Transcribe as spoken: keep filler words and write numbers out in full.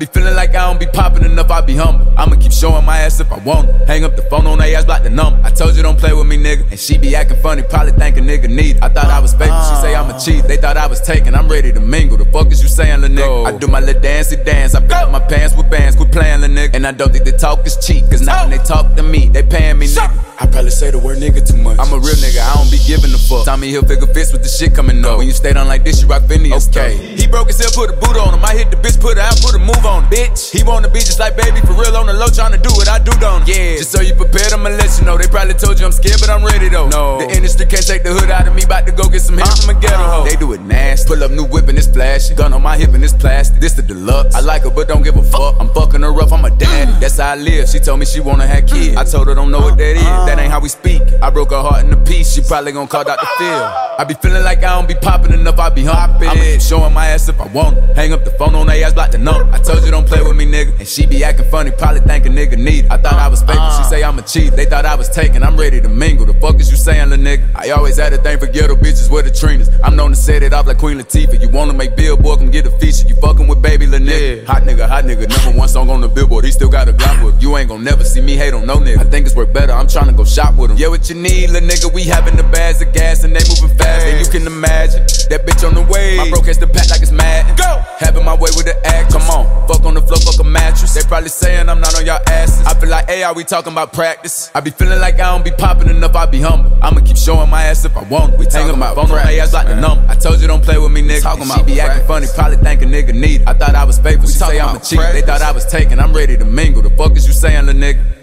be feeling like I don't be popping enough, I be humble. I'ma keep showing my ass if I want it. Hang up the phone on they ass, block the number. I told you don't play with me, nigga. And she be acting funny, probably think a nigga need it. I thought I was faithful, she say I'm a cheat. They thought I was taken, I'm ready to mingle. The fuck is you saying, lil' nigga? I do my little dancey dance, I fill up my pants with bands, quit playing, lil' nigga. And I don't think the talk is cheap, cause now when they talk to me, they paying me, nigga. I probably say the word nigga too much. I'm a real nigga, I don't be giving a fuck. Tommy Hilfiger fits with the shit coming up. When you stay down like this, you rock Phineas. Okay. He broke his hip, put a boot on him. I hit the bitch, put her out, put a move on him. Bitch, he wanna be just like baby, for real on the low, tryna do what I do, don't he? Yeah. Just so you prepared, I'ma let you know. They probably told you I'm scared, but I'm ready though. No. The industry can't take the hood out of me, bout to go get some hits uh, from a ghetto hoe. They do it nasty. Pull up new whip and it's flashy. Gun on my hip and it's plastic. This the deluxe. I like her, but don't give a fuck. I'm fucking her rough, I'm a daddy. That's how I live. She told me she wanna have kids. I told her don't know what that is. That ain't how we speak. I broke her heart in a piece. She probably gon' call Doctor Phil. I be feeling like I don't be popping enough, I be humping. I'ma keep showing my ass if I want it. Hang up the phone on they ass, block the number. I told you don't play with me, nigga. And she be acting funny, probably think a nigga need it. I thought I was faithful, she say I'm a cheat. They thought I was taken, I'm ready to mingle. The fuck is you saying, lil' nigga? I always had a thing for ghetto bitches with the Trinas. I'm known to set it off like Queen Latifah. You wanna make Billboard, come get a feature. You fucking with baby, lil' nigga. Yeah. Hot nigga, hot nigga, number one song on the Billboard. He still got a Glock with. You ain't gon' never see me hate on no nigga. I think it's work better, I'm tryna go shop with him. Yeah, what you need, lil' nigga? We having the bags of gas and they moving fast. And you can imagine that bitch on the way. My bro catch the pack like it's mad. Go! Having my way with the act. Come on, fuck on the floor, fuck a mattress. They probably saying I'm not on y'all asses. I feel like, hey, are we talking about practice? I be feeling like I don't be popping enough, I be humble. I'ma keep showing my ass if I want it. We talking about phone on they ass like the number. I told you don't play with me, nigga. Talking about she be acting funny, probably think a nigga need it. I thought I was faithful, she say I'm a cheat. They thought I was taken, I'm ready to mingle. The fuck is you saying, lil' nigga?